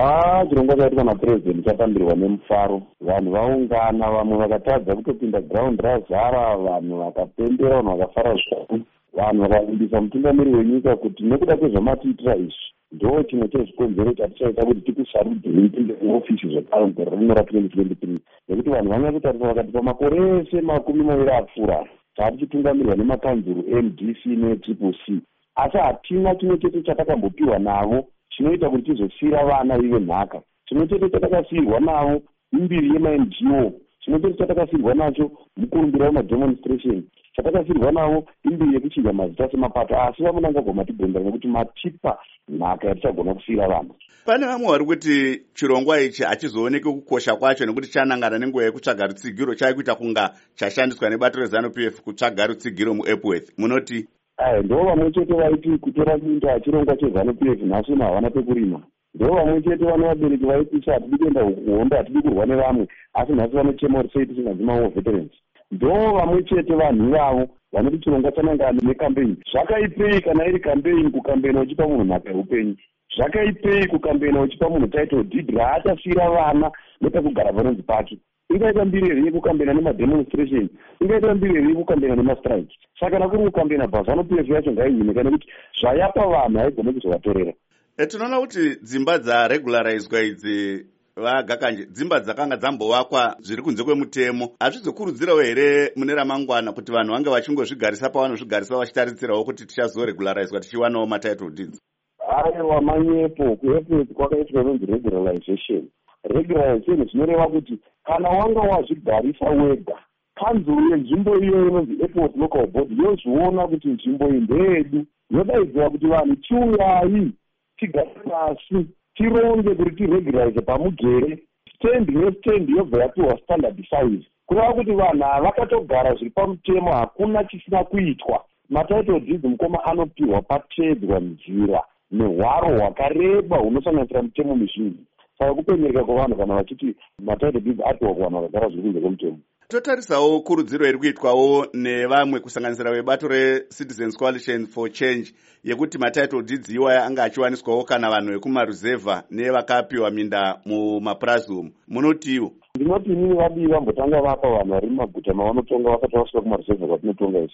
Chirongwa chaitwa naPurezidendi chapambirwa nemufaro. Vanhu vaungana, vamwe vakatadza kutopinda ground razara, vanhu vakapembera, vanhu vakafara zvikuru. Vanhu vakavimbisa mutungamiri wenyika kuti nekuda kwezvamatiitira izvi ndo chimwe chezvikonzero chatichaita kuti tikusarudhei tipinde muofisi zvekare mugore rino ra2023. Nekuti vanhu vanyatsotarisa vakati pamakore ese 20 apfuura tatichitungamirwa nemakanzuru MDC netriple C, asi hatina chimwe chete chatakambopiwa navo chinoita kuti tizosiyira vana ive nhaka. Chimwe chete chatakasiyirwa navo imbiri yemaNGO, chimwe chete chatakasiyirwa nacho mukurumbira wemademonstration, chatakasiyirwa navo imbiri yekuchinja mazita semapato, asi vamunangagwa matibhondera nekuti matipa nhaka yatichagona kusiyira vana. Pane vamwe vari kuti chirongwa ichi hachizooneki kukosha kwacho nekuti chanangana nenguva yekutsvaga rutsigiro chaikuita kunga chashandiswa nebato reZANU-PF kutsvaga rutsigiro muEpworth. Munoti? Ndo vamwe chete vaiti kutora minda chirongwa cheZANU-PF nhasi uno havana pekurima. Ndo vamwe chete vane vabereki vaipisa hatidi kuenda kuhondo, hatidi kurwa nevamwe, asi nhasi vanochema kuti sei tisinganzi mawo veterans. Ndo vamwe chete vanhu vavo vanoti chirongwa chanangana nekampeini. Zvakaipei kana iri kampeini kukambena uchipa munhu nhaka yeupenyu? Zvakaipei kukambena uchipa munhu title deed raachasiyira vana nepekugara panonzi pake? Ingaita mbiriri yekukambena nemademonstration, ingaita mbiriri yekukambena nemastrike. Saka nakuri kukambena paZANU-PF yacho ngaihineka nekuti zvayapa vanhu haigone kuzovatorera. Tinoona kuti dzimba dzaregularizwa idzi vagakanje, dzimba dzakanga dzambovakwa zviri kunze kwemutemo, hazvizokurudzirawo here mune ramangwana kuti vanhu vange vachingozvigarisa pavanozvigarisa vachitarisirawo kuti tichazoregularizwa tichiwanawo matitle deeds? Aiwa, manyepo kuEpworth kwakaitwa inonzi regularization. Regularization zvinoreva kuti kana wanga wazvigarisa wega, kanzuru yenzvimbo iyo inonzi Epworth Local Board yozviona kuti nzvimbo iyi ndeyedu, yodaidzwa kuti vanhu chiuyai tigare pasi tironge kuti tiregularize pamugere, stand nestand yobva yapiwa standard size. Kureva kuti vanhu vakatogara zviri pamutemo, hakuna chisina kuitwa. Matitle deeds mukoma anopiwa pateedzwa nzira nehwaro hwakareba hunosanganisira mutemo mizhinji. Saka kupenyereka kwavanhu kana vachiti matitle deeds apiwa kuvanhu vakagara zviri kunze kwemutemo. Totarisawo kurudziro iri kuitwawo nevamwe kusanganisira vebato reCitizens Coalition for Change yekuti matitle deeds iwaya anga achiwaniswawo kana vanhu vekumaruzevha nevakapiwa minda mumapurazi. Munotiwo? Ndinoti inini vadivi vambotanga vapa vanhu vari mumaguta mavanotonga vasati vasvika kumaruzevha kwatinotonga isi.